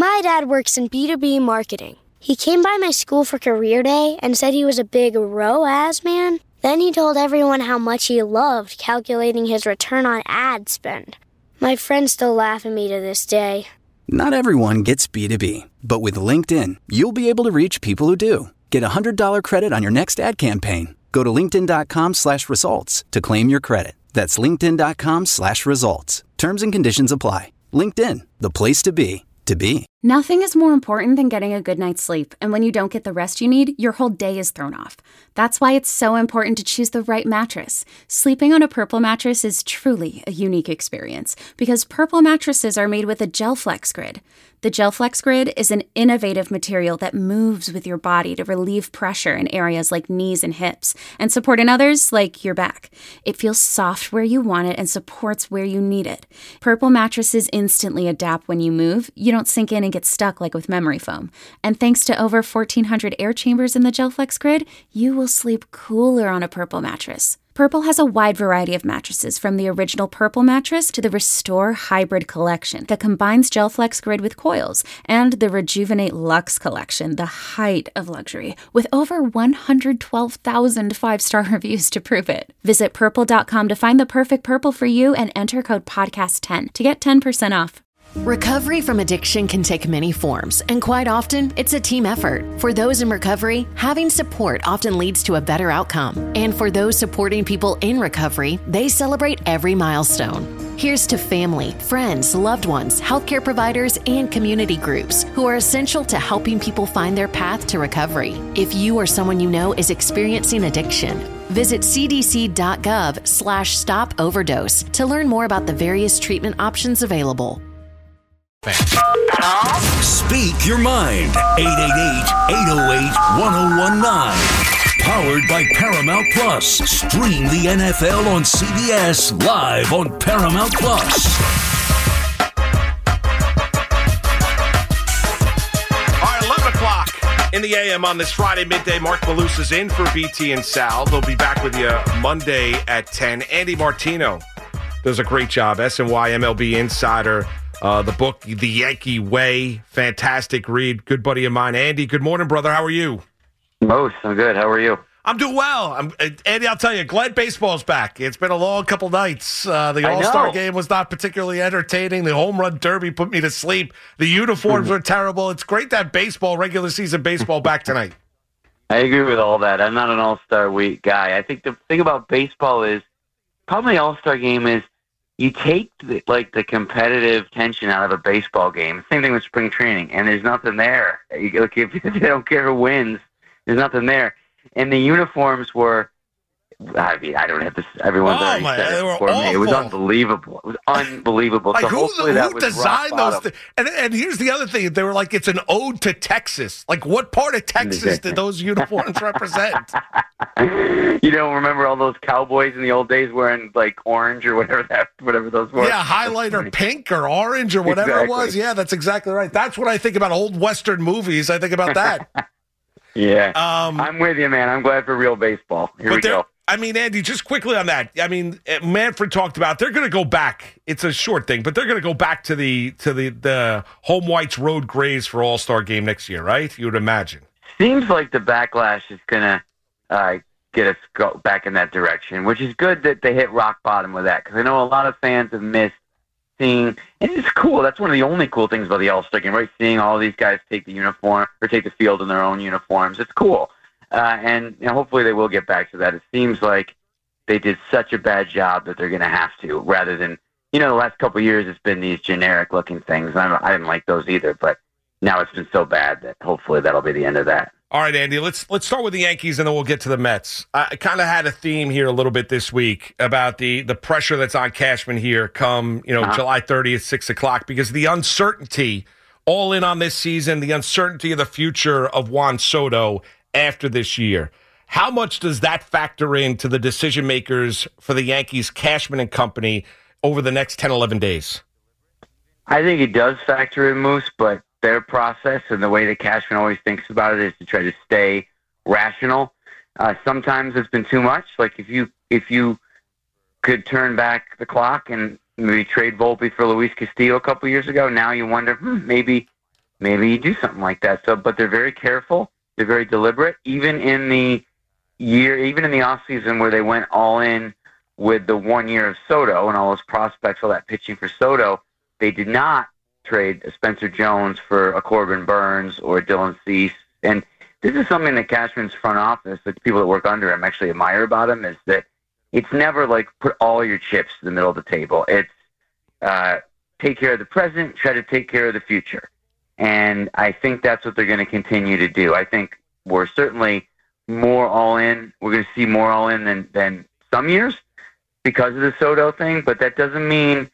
My dad works in B2B marketing. He came by my school for career day and said he was a big ROAS man. Then he told everyone how much he loved calculating his return on ad spend. My friends still laugh at me to this day. Not everyone gets B2B, but with LinkedIn, you'll be able to reach people who do. Get a $100 credit on your next ad campaign. Go to linkedin.com/results to claim your credit. That's linkedin.com/results. Terms and conditions apply. LinkedIn, the place to be, to be. Nothing is more important than getting a good night's sleep, and when you don't get the rest you need, your whole day is thrown off. That's why it's so important to choose the right mattress. Sleeping on a Purple mattress is truly a unique experience, because Purple mattresses are made with a GelFlex Grid. The GelFlex Grid is an innovative material that moves with your body to relieve pressure in areas like knees and hips, and support in others like your back. It feels soft where you want it and supports where you need it. Purple mattresses instantly adapt when you move. You don't sink in and get stuck like with memory foam. And thanks to over 1,400 air chambers in the GelFlex Grid, you will sleep cooler on a Purple mattress. Purple has a wide variety of mattresses, from the original Purple mattress to the Restore Hybrid collection that combines GelFlex Grid with coils, and the Rejuvenate Luxe collection, the height of luxury, with over 112,000 five-star reviews to prove it. Visit purple.com to find the perfect Purple for you and enter code podcast10 to get 10% off. Recovery from addiction can take many forms, and quite often, it's a team effort. For those in recovery, having support often leads to a better outcome. And for those supporting people in recovery, they celebrate every milestone. Here's to family, friends, loved ones, healthcare providers, and community groups who are essential to helping people find their path to recovery. If you or someone you know is experiencing addiction, visit cdc.gov/stop-overdose to learn more about the various treatment options available. Speak your mind. 888-808-1019. Powered by Paramount Plus. Stream the NFL on CBS live on Paramount Plus. All right, 11 o'clock in the AM on this Friday midday. Mark Malus is in for BT and Sal. They'll be back with you Monday at 10. Andy Martino does a great job. SNY MLB Insider. The book, The Yankee Way, fantastic read. Good buddy of mine. Andy, good morning, brother. How are you? Most. I'm good. How are you? I'm doing well. Andy, I'll tell you, glad baseball's back. It's been a long couple nights. The All-Star game was not particularly entertaining. The home run derby put me to sleep. The uniforms were terrible. It's great to have baseball, regular season baseball, back tonight. I agree with all that. I'm not an All-Star week guy. I think the thing about baseball is, probably the All-Star game is, you take the competitive tension out of a baseball game. Same thing with spring training, and there's nothing there. If they don't care who wins, there's nothing there. And the uniforms were, I mean, I don't have to. Everyone's already said it for me. It was unbelievable. It was unbelievable. Like, so who designed those? And here's the other thing. They were like, it's an ode to Texas. Like, what part of Texas did those uniforms represent? You don't remember all those cowboys in the old days wearing like orange or whatever those were? Yeah, highlighter pink or orange or whatever it was. Yeah, that's exactly right. That's what I think about old Western movies. I think about that. Yeah, I'm with you, man. I'm glad for real baseball. Here we go. I mean, Andy, just quickly on that. I mean, Manfred talked about they're going to go back. It's a short thing, but they're going to go back to the home whites road grays for All-Star game next year, right? You would imagine. Seems like the backlash is going to get us go back in that direction, which is good that they hit rock bottom with that, because I know a lot of fans have missed seeing, and it's cool. That's one of the only cool things about the All-Star game, right? Seeing all these guys take the uniform or take the field in their own uniforms. It's cool. And hopefully they will get back to that. It seems like they did such a bad job that they're going to have to, rather than, the last couple of years it's been these generic-looking things. I didn't like those either, but now it's been so bad that hopefully that'll be the end of that. All right, Andy, let's start with the Yankees, and then we'll get to the Mets. I kind of had a theme here a little bit this week about the pressure that's on Cashman here come, July 30th, 6 o'clock, because the uncertainty all in on this season, the uncertainty of the future of Juan Soto after this year. How much does that factor into the decision makers for the Yankees, Cashman and company, over the next 10, 11 days? I think it does factor in, Moose, but their process and the way that Cashman always thinks about it is to try to stay rational. Sometimes it's been too much. Like if you could turn back the clock and maybe trade Volpe for Luis Castillo a couple years ago, now you wonder, maybe maybe you do something like that. So, but they're very careful. They're very deliberate. Even in the offseason where they went all in with the 1 year of Soto and all those prospects, all that pitching for Soto, they did not trade Spencer Jones for a Corbin Burns or Dylan Cease. And this is something that Cashman's front office, the people that work under him, actually admire about him, is that it's never like put all your chips in the middle of the table. It's take care of the present, try to take care of the future. And I think that's what they're going to continue to do. I think we're certainly more all in. We're going to see more all in than some years because of the Soto thing, but that doesn't mean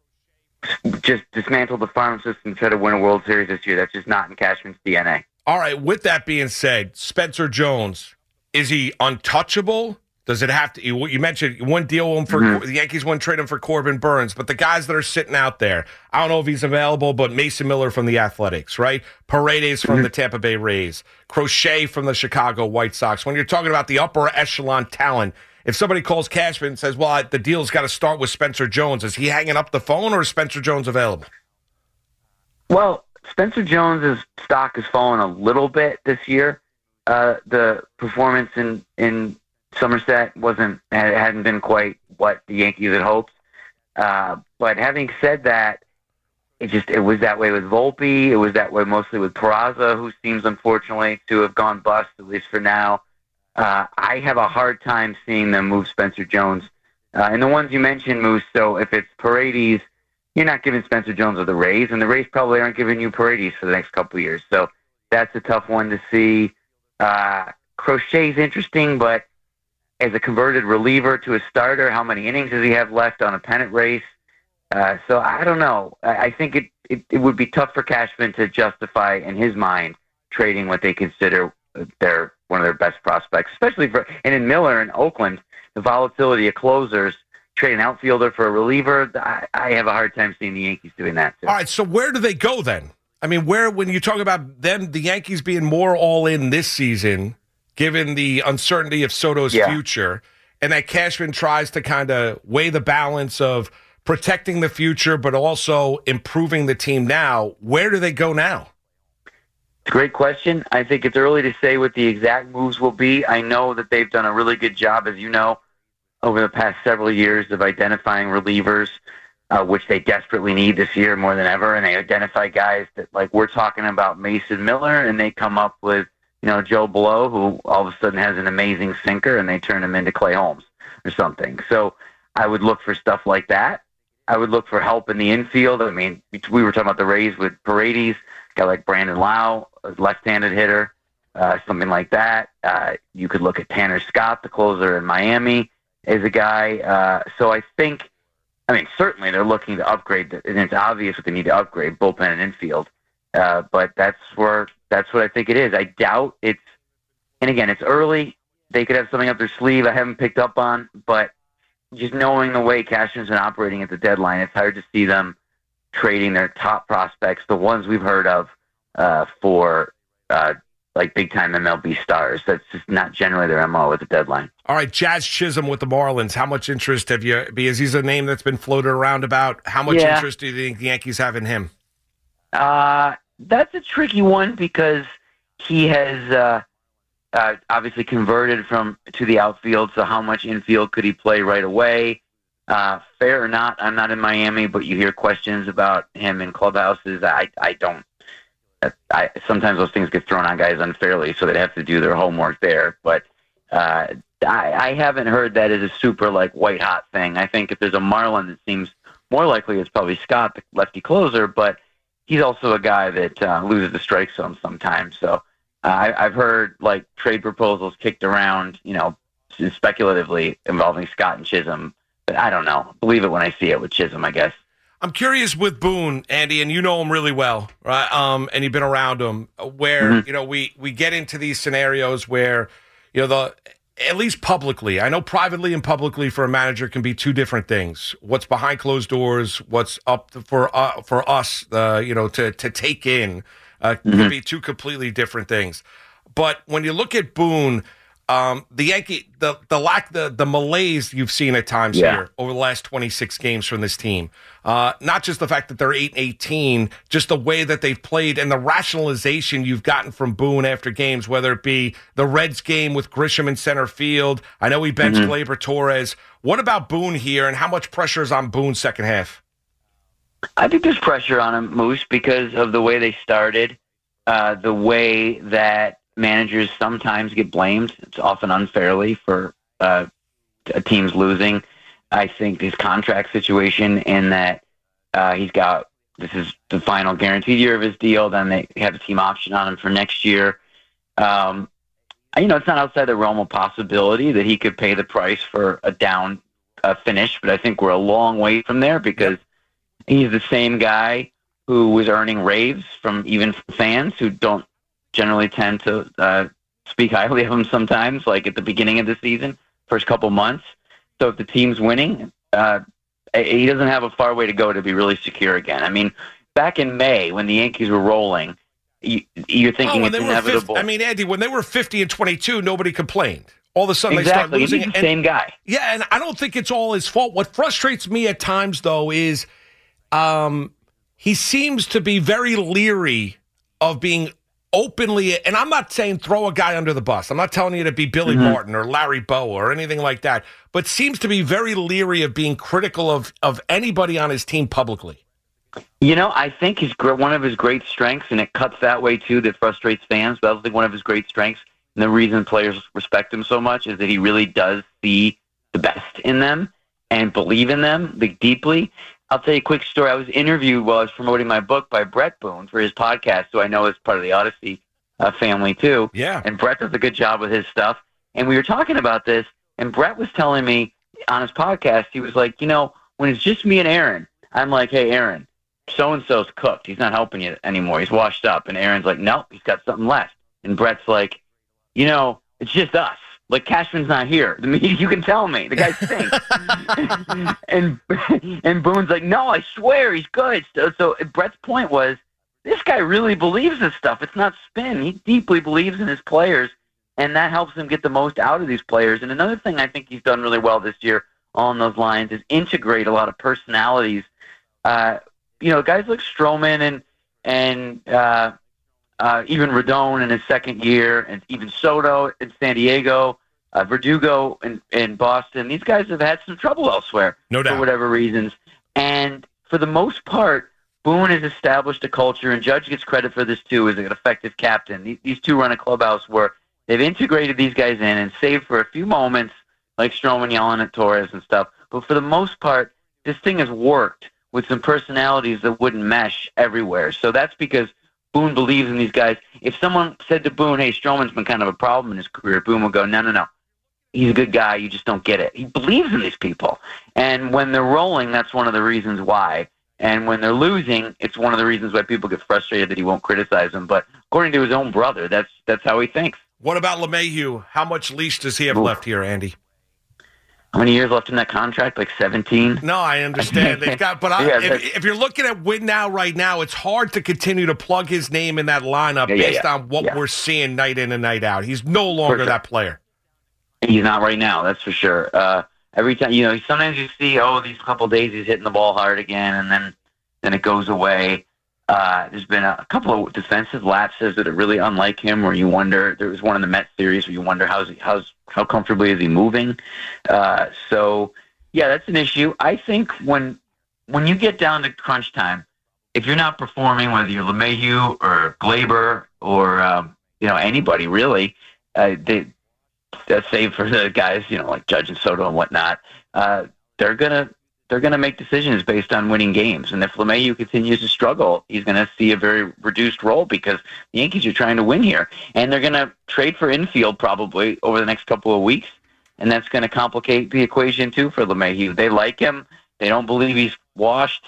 just dismantle the farm system and try to win a World Series this year. That's just not in Cashman's DNA. All right, with that being said, Spencer Jones, is he untouchable? Does it have to? You mentioned you wouldn't deal him for the Yankees, wouldn't trade him for Corbin Burns, but the guys that are sitting out there, I don't know if he's available, but Mason Miller from the Athletics, right? Paredes from the Tampa Bay Rays, Crochet from the Chicago White Sox. When you're talking about the upper echelon talent, if somebody calls Cashman and says, well, the deal's got to start with Spencer Jones, is he hanging up the phone or is Spencer Jones available? Well, Spencer Jones' stock has fallen a little bit this year. The performance in Somerset hadn't been quite what the Yankees had hoped. But having said that, it was that way with Volpe. It was that way mostly with Peraza, who seems unfortunately to have gone bust, at least for now. I have a hard time seeing them move Spencer Jones. And the ones you mentioned, Moose, so if it's Paredes, you're not giving Spencer Jones to the Rays, and the Rays probably aren't giving you Paredes for the next couple of years. So that's a tough one to see. Crochet's interesting, but as a converted reliever to a starter, how many innings does he have left on a pennant race? So I don't know. I think it would be tough for Cashman to justify, in his mind, trading what they consider one of their best prospects, especially and in Miller in Oakland, the volatility of closers, trade an outfielder for a reliever. I have a hard time seeing the Yankees doing that too. All right, so where do they go then? I mean, when you talk about them, the Yankees being more all in this season, given the uncertainty of Soto's future, and that Cashman tries to kind of weigh the balance of protecting the future but also improving the team now, where do they go now? It's a great question. I think it's early to say what the exact moves will be. I know that they've done a really good job, as you know, over the past several years of identifying relievers, which they desperately need this year more than ever, and they identify guys that, like we're talking about Mason Miller, and they come up with Joe Blow, who all of a sudden has an amazing sinker, and they turn him into Clay Holmes or something. So I would look for stuff like that. I would look for help in the infield. I mean, we were talking about the Rays with Paredes, a guy like Brandon Lau, a left-handed hitter, something like that. You could look at Tanner Scott, the closer in Miami, as a guy. So I think, certainly they're looking to upgrade, and it's obvious that they need to upgrade bullpen and infield. But that's what I think it is. I doubt it's, and again, it's early. They could have something up their sleeve I haven't picked up on, but just knowing the way Cashman's been operating at the deadline, it's hard to see them trading their top prospects, the ones we've heard of, for like big-time MLB stars. That's just not generally their MO at the deadline. All right, Jazz Chisholm with the Marlins. How much interest have you, because he's a name that's been floated around about, how much interest do you think the Yankees have in him? That's a tricky one because he has obviously converted to the outfield, so how much infield could he play right away? Fair or not, I'm not in Miami, but you hear questions about him in clubhouses. I don't. Sometimes those things get thrown on guys unfairly, so they have to do their homework there. But I haven't heard that as a super white-hot thing. I think if there's a Marlin that seems more likely, it's probably Scott, the lefty closer, but he's also a guy that loses the strike zone sometimes. So I've heard trade proposals kicked around, speculatively involving Scott and Chisholm, but I don't know. Believe it when I see it with Chisholm, I guess. I'm curious with Boone, Andy, and you know him really well, right? And you've been around him, where we get into these scenarios where at least publicly, I know privately and publicly for a manager can be two different things. What's behind closed doors, what's up for us, to take in, can be two completely different things. But when you look at Boone, the malaise you've seen at times here over the last 26 games from this team. Not just the fact that they're 8-18, just the way that they've played and the rationalization you've gotten from Boone after games, whether it be the Reds game with Grisham in center field. I know he benched Gleyber Torres. What about Boone here, and how much pressure is on Boone second half? I think there's pressure on him, Moose, because of the way they started, the way that managers sometimes get blamed. It's often unfairly for a team's losing. I think his contract situation in that this is the final guaranteed year of his deal. Then they have a team option on him for next year. It's not outside the realm of possibility that he could pay the price for a down finish, but I think we're a long way from there because he's the same guy who was earning raves from fans who don't generally tend to speak highly of him sometimes, like at the beginning of the season, first couple months. So if the team's winning, he doesn't have a far way to go to be really secure again. I mean, back in May when the Yankees were rolling, you're thinking it's inevitable. Andy, when they were 50-22, nobody complained. All of a sudden they start losing. He's the same guy. Yeah, and I don't think it's all his fault. What frustrates me at times, though, is he seems to be very leery of being openly, and I'm not saying throw a guy under the bus. I'm not telling you to be Billy Martin or Larry Bowa or anything like that, but seems to be very leery of being critical of anybody on his team publicly. I think one of his great strengths, and it cuts that way too, that frustrates fans, but I think one of his great strengths, and the reason players respect him so much, is that he really does see the best in them and believe in them deeply. I'll tell you a quick story. I was interviewed while I was promoting my book by Brett Boone for his podcast, who I know is part of the Odyssey family too. Yeah. And Brett does a good job with his stuff. And we were talking about this, and Brett was telling me on his podcast, he was like, when it's just me and Aaron, I'm like, hey, Aaron, so-and-so's cooked. He's not helping you anymore. He's washed up. And Aaron's like, no, he's got something left. And Brett's like, it's just us. Like, Cashman's not here. You can tell me. The guy stinks. and Boone's like, no, I swear he's good. So Brett's point was, this guy really believes this stuff. It's not spin. He deeply believes in his players, and that helps him get the most out of these players. And another thing I think he's done really well this year along those lines is integrate a lot of personalities. Guys like Stroman and even Rodon in his second year, and even Soto in San Diego, Verdugo in Boston. These guys have had some trouble elsewhere for whatever reasons. And for the most part, Boone has established a culture, and Judge gets credit for this too as an effective captain. These two run a clubhouse where they've integrated these guys in and saved for a few moments, like Stroman yelling at Torres and stuff. But for the most part, this thing has worked with some personalities that wouldn't mesh everywhere. So that's because Boone believes in these guys. If someone said to Boone, hey, Stroman's been kind of a problem in his career, Boone would go, no. He's a good guy. You just don't get it. He believes in these people. And when they're rolling, that's one of the reasons why. And when they're losing, it's one of the reasons why people get frustrated that he won't criticize them. But according to his own brother, that's how he thinks. What about LeMahieu? How much leash does he have left here, Andy? How many years left in that contract? Like 17? No, I understand. They've got, but if you're looking at win now, right now, it's hard to continue to plug his name in that lineup based on what we're seeing night in and night out. He's no longer that player. He's not right now, that's for sure. Every time, sometimes you see, these couple days he's hitting the ball hard again, and then it goes away. There's been a couple of defensive lapses that are really unlike him, where you wonder. There was one in the Mets series where you wonder how comfortably is he moving. So that's an issue. I think when you get down to crunch time, if you're not performing, whether you're LeMahieu or Gleyber or anybody really, save for the guys like Judge and Soto and whatnot, they're gonna make decisions based on winning games. And if LeMahieu continues to struggle, he's gonna see a very reduced role because the Yankees are trying to win here, and they're gonna trade for infield probably over the next couple of weeks, and that's gonna complicate the equation too for LeMahieu. They like him. They don't believe he's washed.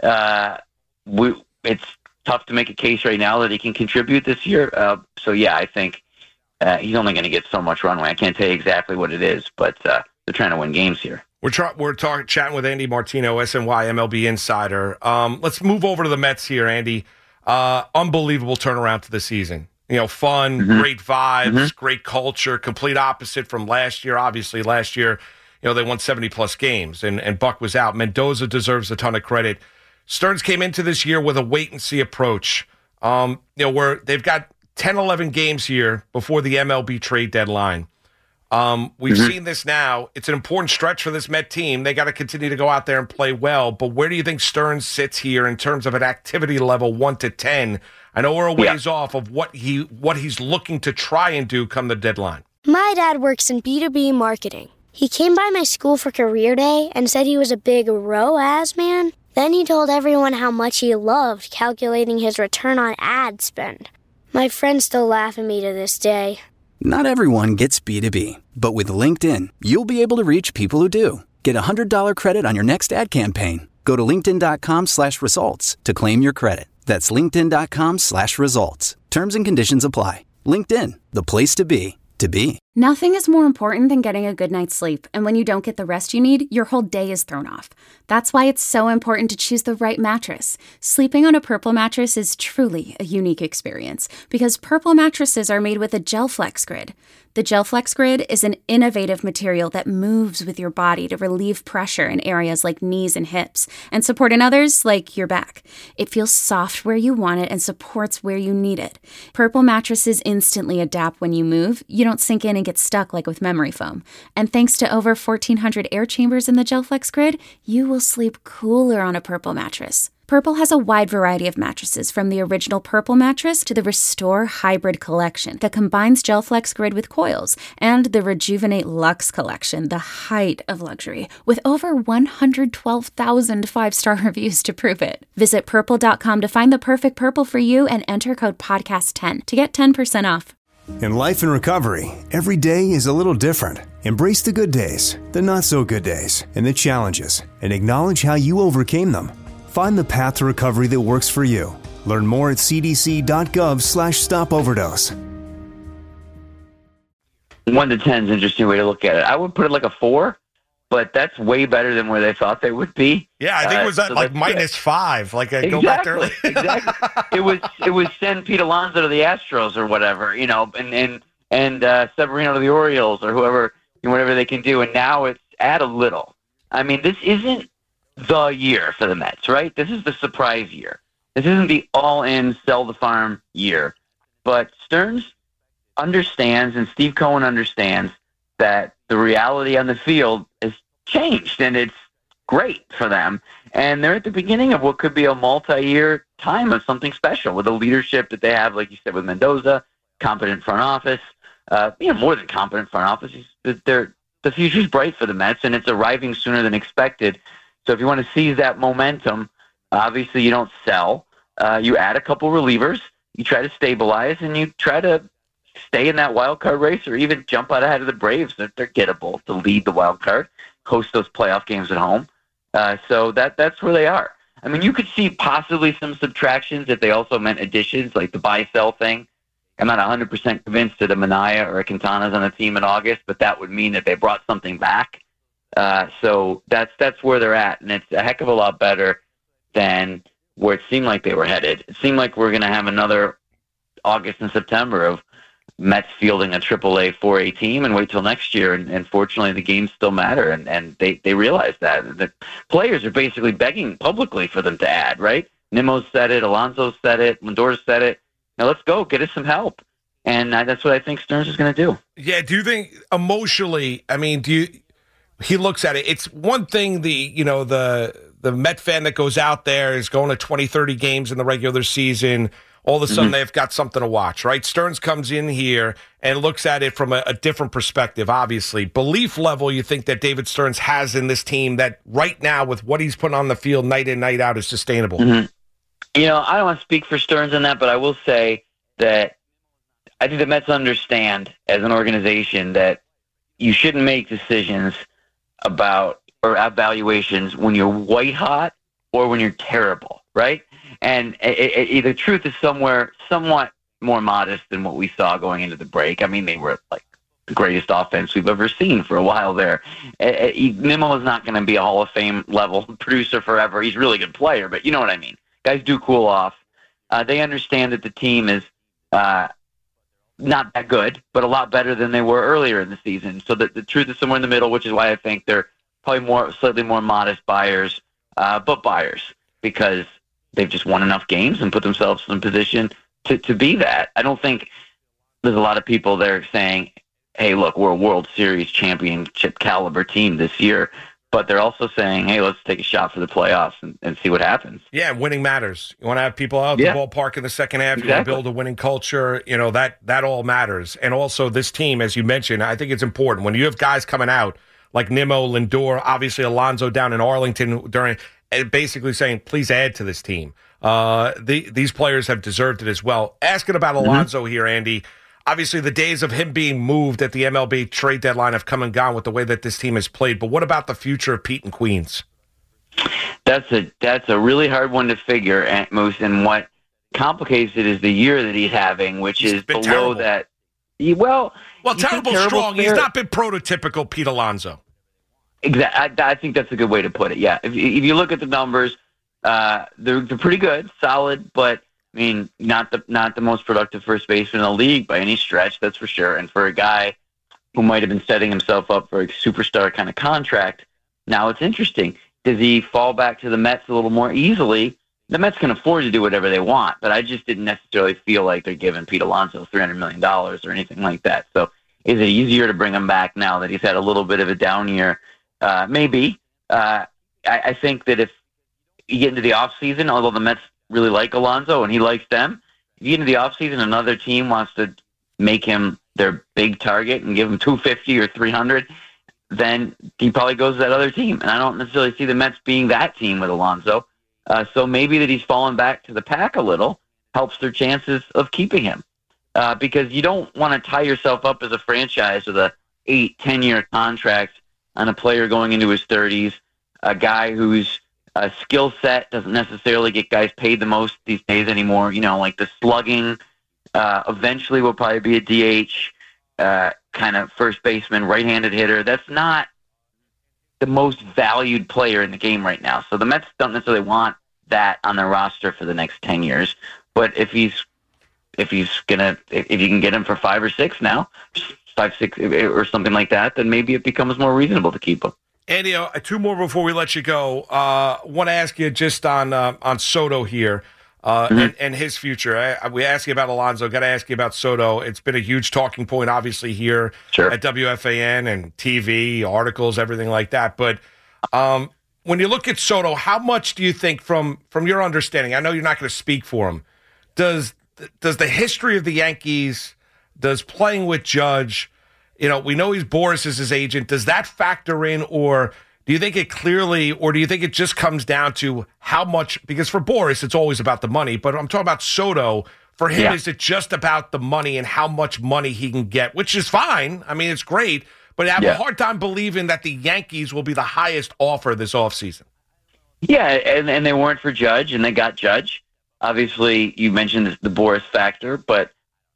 It's tough to make a case right now that he can contribute this year. I think he's only going to get so much runway. I can't tell you exactly what it is, but they're trying to win games here. We're chatting with Andy Martino, SNY MLB Insider. Let's move over to the Mets here, Andy. Unbelievable turnaround to the season. Fun, great vibes, great culture, complete opposite from last year. Obviously, last year, they won 70-plus games, and Buck was out. Mendoza deserves a ton of credit. Stearns came into this year with a wait-and-see approach, where they've got 10, 11 games here before the MLB trade deadline. We've seen this now. It's an important stretch for this Met team. They got to continue to go out there and play well, but where do you think Stearns sits here in terms of an activity level 1 to 10? I know we're a ways off of what he's looking to try and do come the deadline. My dad works in B2B marketing. He came by my school for career day and said he was a big ROAS man. Then he told everyone how much he loved calculating his return on ad spend. My friends still laugh at me to this day. Not everyone gets B2B, but with LinkedIn, you'll be able to reach people who do. Get a $100 credit on your next ad campaign. Go to linkedin.com/results to claim your credit. That's linkedin.com/results. Terms and conditions apply. LinkedIn, the place to be, to be. Nothing is more important than getting a good night's sleep, and when you don't get the rest you need, your whole day is thrown off. That's why it's so important to choose the right mattress. Sleeping on a Purple mattress is truly a unique experience, because Purple mattresses are made with a GelFlex Grid. The GelFlex Grid is an innovative material that moves with your body to relieve pressure in areas like knees and hips, and support in others like your back. It feels soft where you want it and supports where you need it. Purple mattresses instantly adapt when you move. You don't sink in and get stuck like with memory foam. And thanks to over 1,400 air chambers in the GelFlex Grid, you will sleep cooler on a Purple mattress. Purple has a wide variety of mattresses, from the original Purple mattress to the Restore Hybrid collection that combines GelFlex Grid with coils, and the Rejuvenate Luxe collection, the height of luxury, with over 112,000 five-star reviews to prove it. Visit purple.com to find the perfect Purple for you and enter code podcast10 to get 10% off. In life and recovery, every day is a little different. Embrace the good days, the not-so-good days, and the challenges, and acknowledge how you overcame them. Find the path to recovery that works for you. Learn more at cdc.gov/stopoverdose. 1 to 10 is an interesting way to look at it. I would put it like a 4, but that's way better than where they thought they would be. Yeah, I think it was at -5. Exactly, go back to early. Exactly. It was send Pete Alonso to the Astros or whatever, and Severino to the Orioles or whatever they can do. And now it's add a little. I mean, this isn't the year for the Mets, right? This is the surprise year. This isn't the all-in, sell the farm year. But Stearns understands, and Steve Cohen understands, that the reality on the field has changed, and it's great for them. And they're at the beginning of what could be a multi-year time of something special with the leadership that they have, like you said, with Mendoza, competent front office, more than competent front office. The future's bright for the Mets, and it's arriving sooner than expected. So if you want to seize that momentum, obviously you don't sell. You add a couple relievers, you try to stabilize, and you try to stay in that wild card race or even jump out ahead of the Braves if they're gettable to lead the wild card, host those playoff games at home. So that's where they are. I mean, you could see possibly some subtractions if they also meant additions, like the buy-sell thing. I'm not 100% convinced that a Minaya or a Quintana's on the team in August, but that would mean that they brought something back. So that's where they're at, and it's a heck of a lot better than where it seemed like they were headed. It seemed like we're going to have another August and September of Mets fielding a AAA 4A team and wait till next year. And fortunately, the games still matter, and they realize that. The players are basically begging publicly for them to add, right? Nimmo said it, Alonso said it, Lindor said it. Now let's go, get us some help. And that's what I think Stearns is going to do. Yeah, do you think emotionally, I mean, he looks at it, it's one thing, the Met fan that goes out there is going to 20, 30 games in the regular season. All of a sudden, they've got something to watch, right? Stearns comes in here and looks at it from a different perspective, obviously. Belief level you think that David Stearns has in this team that right now, with what he's putting on the field night in, night out, is sustainable? I don't want to speak for Stearns on that, but I will say that I think the Mets understand as an organization that you shouldn't make decisions about or evaluations when you're white hot or when you're terrible, right? And the truth is somewhere somewhat more modest than what we saw going into the break. I mean, they were like the greatest offense we've ever seen for a while there. Nimmo is not going to be a Hall of Fame level producer forever. He's a really good player, but you know what I mean. Guys do cool off. They understand that the team is not that good, but a lot better than they were earlier in the season. So the truth is somewhere in the middle, which is why I think they're probably slightly more modest buyers, but buyers, because they've just won enough games and put themselves in a position to be that. I don't think there's a lot of people there saying, hey, look, we're a World Series championship caliber team this year. But they're also saying, hey, let's take a shot for the playoffs and see what happens. Yeah, winning matters. You want to have people out at the ballpark in the second half. Exactly. You want to build a winning culture. That all matters. And also this team, as you mentioned, I think it's important. When you have guys coming out like Nimmo, Lindor, obviously Alonso down in Arlington basically saying, please add to this team. These players have deserved it as well. Asking about Alonso here, Andy. Obviously, the days of him being moved at the MLB trade deadline have come and gone with the way that this team has played. But what about the future of Pete and Queens? That's a really hard one to figure, Moose. And what complicates it is the year that he's having, which is below terrible. That. Well, terrible strong. He's not been prototypical Pete Alonso. Exactly. I think that's a good way to put it. Yeah. If you look at the numbers, they're pretty good, solid, but. I mean, not the most productive first baseman in the league by any stretch, that's for sure. And for a guy who might have been setting himself up for a superstar kind of contract, now it's interesting. Does he fall back to the Mets a little more easily? The Mets can afford to do whatever they want, but I just didn't necessarily feel like they're giving Pete Alonso $300 million or anything like that. So is it easier to bring him back now that he's had a little bit of a down year? Maybe. I think that if you get into the offseason, although the Mets really like Alonso and he likes them, if you get into the offseason, another team wants to make him their big target and give him $250 or $300, then he probably goes to that other team. And I don't necessarily see the Mets being that team with Alonso. So maybe that he's fallen back to the pack a little helps their chances of keeping him. Because you don't want to tie yourself up as a franchise with a 8-10-year contract on a player going into his 30s, a guy who's skill set doesn't necessarily get guys paid the most these days anymore. Like the slugging eventually will probably be a DH kind of first baseman, right-handed hitter. That's not the most valued player in the game right now. So the Mets don't necessarily want that on their roster for the next 10 years. But if you can get him for 5 or 6 now, 5, 6 or something like that, then maybe it becomes more reasonable to keep him. Andy, 2 more before we let you go. Want to ask you just on Soto here and his future. We asked you about Alonso. Got to ask you about Soto. It's been a huge talking point, obviously, here at WFAN and TV, articles, everything like that. But when you look at Soto, how much do you think, from your understanding, I know you're not going to speak for him, does the history of the Yankees, does playing with Judge, we know Boris is his agent. Does that factor in, or do you think it clearly, or do you think it just comes down to how much? Because for Boris, it's always about the money. But I'm talking about Soto. For him, is it just about the money and how much money he can get, which is fine. I mean, it's great. But I have a hard time believing that the Yankees will be the highest offer this offseason. Yeah, and they weren't for Judge, and they got Judge. Obviously, you mentioned the Boris factor, but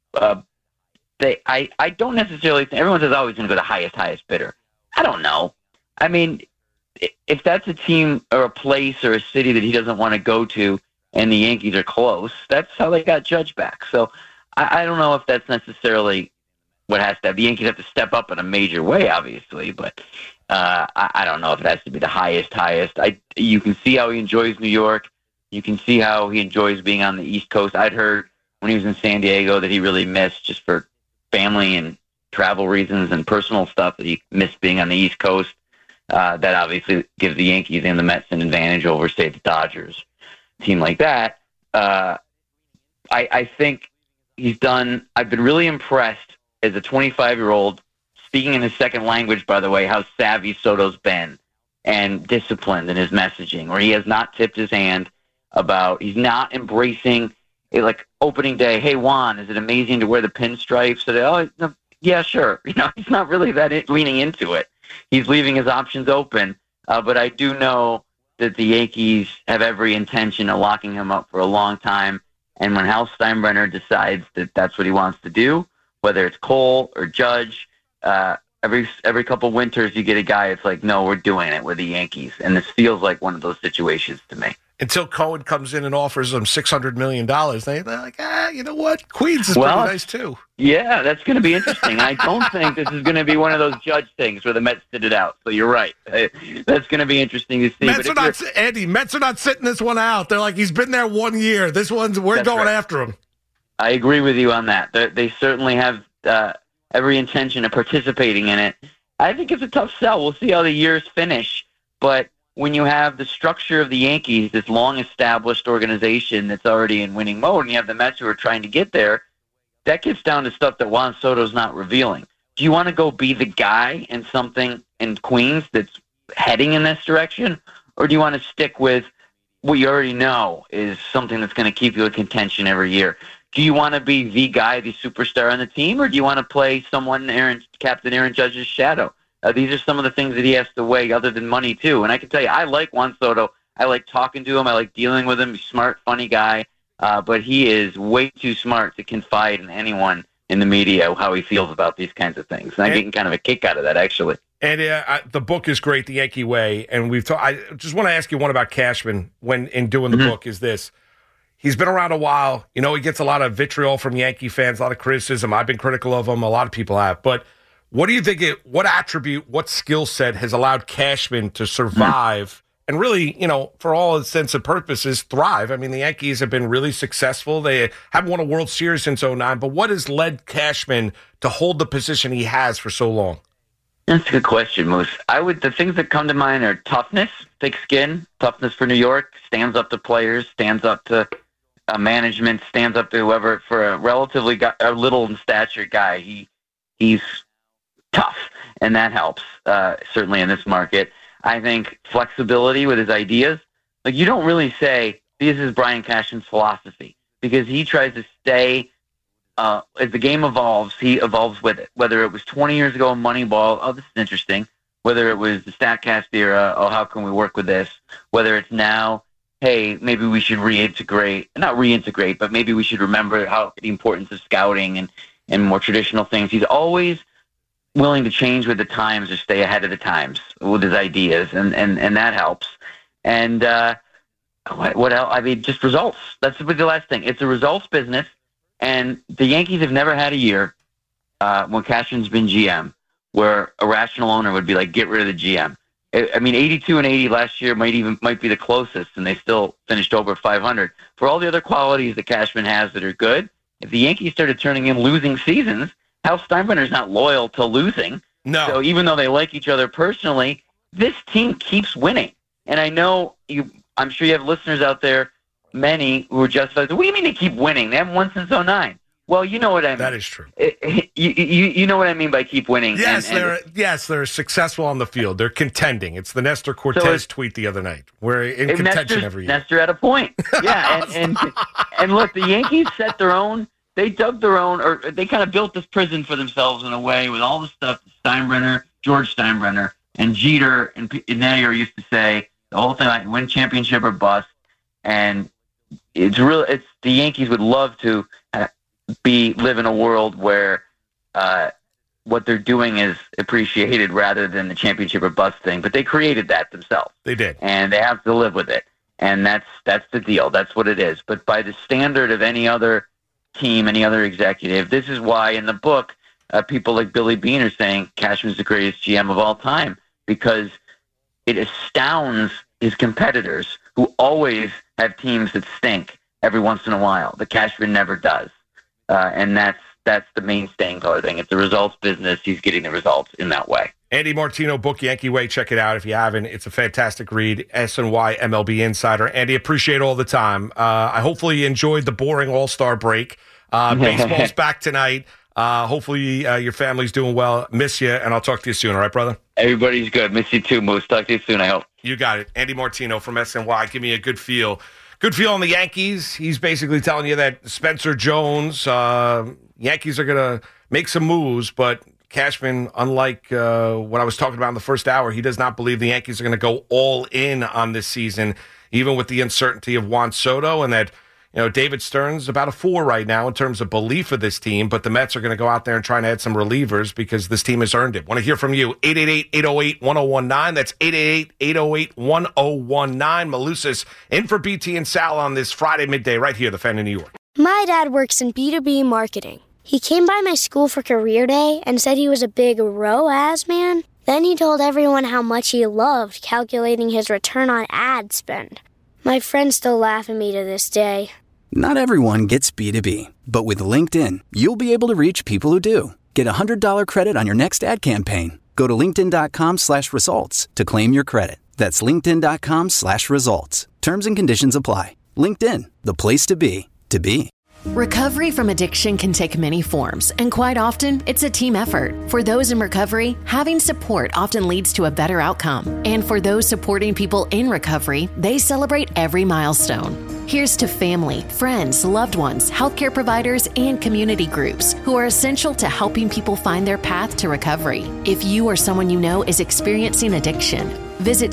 I don't necessarily think everyone says, he's going to go the highest bidder. I don't know. I mean, if that's a team or a place or a city that he doesn't want to go to and the Yankees are close, that's how they got Judge back. So I don't know if that's necessarily what has to have. The Yankees have to step up in a major way, obviously, but I don't know if it has to be the highest. You can see how he enjoys New York. You can see how he enjoys being on the East Coast. I'd heard when he was in San Diego that he really missed, just for family and travel reasons and personal stuff, that he missed being on the East Coast. That obviously gives the Yankees and the Mets an advantage over, say, the Dodgers. A team like that. I think he's done. I've been really impressed as a 25-year-old, speaking in his second language, by the way, how savvy Soto's been and disciplined in his messaging, where he has not tipped his hand about, he's not embracing it, like opening day. Hey, Juan, is it amazing to wear the pinstripes today? Oh, no, yeah, sure. He's not really that leaning into it. He's leaving his options open. But I do know that the Yankees have every intention of locking him up for a long time. And when Hal Steinbrenner decides that that's what he wants to do, whether it's Cole or Judge, every couple winters you get a guy, it's like, no, we're doing it with the Yankees. And this feels like one of those situations to me. Until Cohen comes in and offers them $600 million. They're like, you know what? Queens is pretty nice, too. Yeah, that's going to be interesting. I don't think this is going to be one of those Judge things where the Mets did it out. So you're right. That's going to be interesting to see. Andy, Mets are not sitting this one out. They're like, he's been there 1 year. We're going after him. I agree with you on that. They certainly have every intention of participating in it. I think it's a tough sell. We'll see how the years finish. But when you have the structure of the Yankees, this long-established organization that's already in winning mode, and you have the Mets who are trying to get there, that gets down to stuff that Juan Soto's not revealing. Do you want to go be the guy in something in Queens that's heading in this direction, or do you want to stick with what you already know is something that's going to keep you in contention every year? Do you want to be the guy, the superstar on the team, or do you want to play someone Captain Aaron Judge's shadow? These are some of the things that he has to weigh other than money, too. And I can tell you, I like Juan Soto. I like talking to him. I like dealing with him. He's a smart, funny guy. But he is way too smart to confide in anyone in the media how he feels about these kinds of things. And I'm getting kind of a kick out of that, actually. And the book is great, The Yankee Way. And I just want to ask you one about Cashman in doing the book is this. He's been around a while. You know, he gets a lot of vitriol from Yankee fans, a lot of criticism. I've been critical of him. A lot of people have. But what do you think what attribute, what skill set has allowed Cashman to survive and really, for all intents and purposes, thrive? I mean, the Yankees have been really successful. They haven't won a World Series since 2009, but what has led Cashman to hold the position he has for so long? That's a good question, Moose. The things that come to mind are toughness, thick skin, toughness for New York, stands up to players, stands up to management, stands up to whoever. For a relatively little in stature guy, he's tough, and that helps, certainly in this market. I think flexibility with his ideas. Like, you don't really say, this is Brian Cashman's philosophy, because he tries to stay, as the game evolves, he evolves with it. Whether it was 20 years ago, Moneyball, this is interesting. Whether it was the StatCast era, how can we work with this? Whether it's now, hey, maybe we should not reintegrate, but maybe we should remember the importance of scouting and more traditional things. He's always willing to change with the times or stay ahead of the times with his ideas, and that helps. And what else? I mean, just results. That's the last thing. It's a results business, and the Yankees have never had a year when Cashman's been GM where a rational owner would be like, get rid of the GM. I mean, 82 and 80 last year might be the closest, and they still finished over 500. For all the other qualities that Cashman has that are good, if the Yankees started turning in losing seasons, Hal Steinbrenner's not loyal to losing. No. So even though they like each other personally, this team keeps winning. And I know I'm sure you have listeners out there, many who are justified. What do you mean they keep winning? They haven't won since 2009. Well, you know what I mean. That is true. You know what I mean by keep winning. Yes, they're successful on the field. They're contending. It's the Nestor Cortez tweet the other night. We're in contention every year. Nestor had a point. Yeah, and look, the Yankees set their own. They dug their own, or they kind of built this prison for themselves in a way with all the stuff that George Steinbrenner, and Jeter and Nair used to say, the whole thing, like, win championship or bust. And the Yankees would love to live in a world where what they're doing is appreciated rather than the championship or bust thing. But they created that themselves. They did. And they have to live with it. And that's the deal. That's what it is. But by the standard of any other team, any other executive, this is why in the book people like Billy Beane are saying Cashman's the greatest GM of all time, because it astounds his competitors who always have teams that stink every once in a while. The Cashman never does, and that's the main staying power thing. It's a results business. He's getting the results in that way. Andy Martino book, Yankee Way. Check it out if you haven't. It's a fantastic read. SNY MLB Insider. Andy, appreciate all the time. I hopefully you enjoyed the boring All-Star break. Baseball's back tonight. Hopefully your family's doing well. Miss you, and I'll talk to you soon. All right, brother? Everybody's good. Miss you too, Moose. Talk to you soon, I hope. You got it. Andy Martino from SNY. Give me a good feel. Good feel on the Yankees. He's basically telling you that Spencer Jones, Yankees are going to make some moves, but Cashman, unlike what I was talking about in the first hour, he does not believe the Yankees are going to go all in on this season, even with the uncertainty of Juan Soto, and that, David Stearns about a 4 right now in terms of belief of this team, but the Mets are going to go out there and try and add some relievers because this team has earned it. Want to hear from you. 888-808-1019. That's 888-808-1019. Malusis in for BT and Sal on this Friday midday right here, the Fan in New York. My dad works in B2B marketing. He came by my school for career day and said he was a big ROAS man. Then he told everyone how much he loved calculating his return on ad spend. My friends still laugh at me to this day. Not everyone gets B2B, but with LinkedIn, you'll be able to reach people who do. Get a $100 credit on your next ad campaign. Go to linkedin.com/results to claim your credit. That's linkedin.com/results. Terms and conditions apply. LinkedIn, the place to be, to be. Recovery from addiction can take many forms, and quite often, it's a team effort. For those in recovery, having support often leads to a better outcome. And for those supporting people in recovery, they celebrate every milestone. Here's to family, friends, loved ones, healthcare providers, and community groups who are essential to helping people find their path to recovery. If you or someone you know is experiencing addiction, visit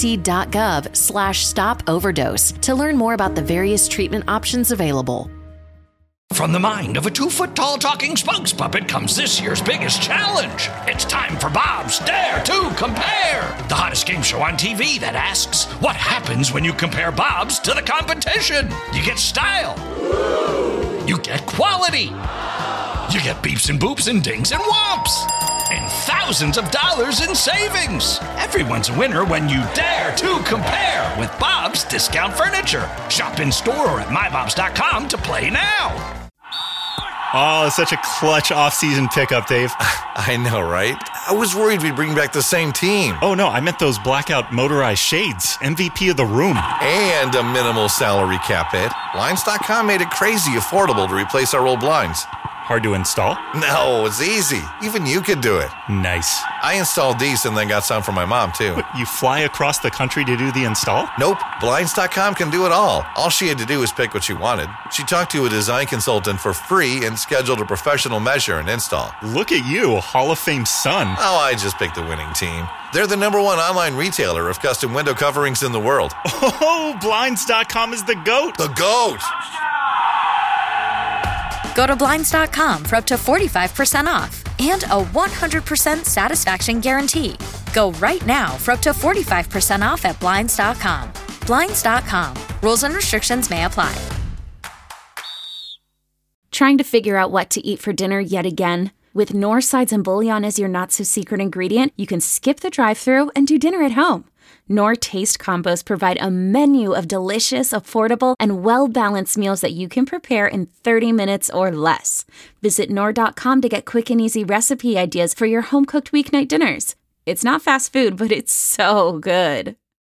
cdc.gov/stop overdose to learn more about the various treatment options available. From the mind of a 2-foot-tall talking spokes puppet comes this year's biggest challenge. It's time for Bob's Dare to Compare, the hottest game show on TV that asks, what happens when you compare Bob's to the competition? You get style. You get quality. You get beeps and boops and dings and whomps. And thousands of dollars in savings. Everyone's a winner when you dare to compare with Bob's Discount Furniture. Shop in store or at mybobs.com to play now. Oh, such a clutch off-season pickup, Dave. I know, right? I was worried we'd bring back the same team. Oh, no, I meant those blackout motorized shades. MVP of the room. And a minimal salary cap hit. Blinds.com made it crazy affordable to replace our old blinds. Hard to install? No, it's easy. Even you could do it. Nice. I installed these and then got some for my mom, too. What, you fly across the country to do the install? Nope. Blinds.com can do it all. All she had to do was pick what she wanted. She talked to a design consultant for free and scheduled a professional measure and install. Look at you, Hall of Fame son. Oh, I just picked the winning team. They're the #1 online retailer of custom window coverings in the world. Oh, Blinds.com is the GOAT. The GOAT! Go to Blinds.com for up to 45% off and a 100% satisfaction guarantee. Go right now for up to 45% off at Blinds.com. Blinds.com. Rules and restrictions may apply. Trying to figure out what to eat for dinner yet again? With Knorr sides and bouillon as your not-so-secret ingredient, you can skip the drive-thru and do dinner at home. Knorr Taste Combos provide a menu of delicious, affordable, and well-balanced meals that you can prepare in 30 minutes or less. Visit Knorr.com to get quick and easy recipe ideas for your home-cooked weeknight dinners. It's not fast food, but it's so good.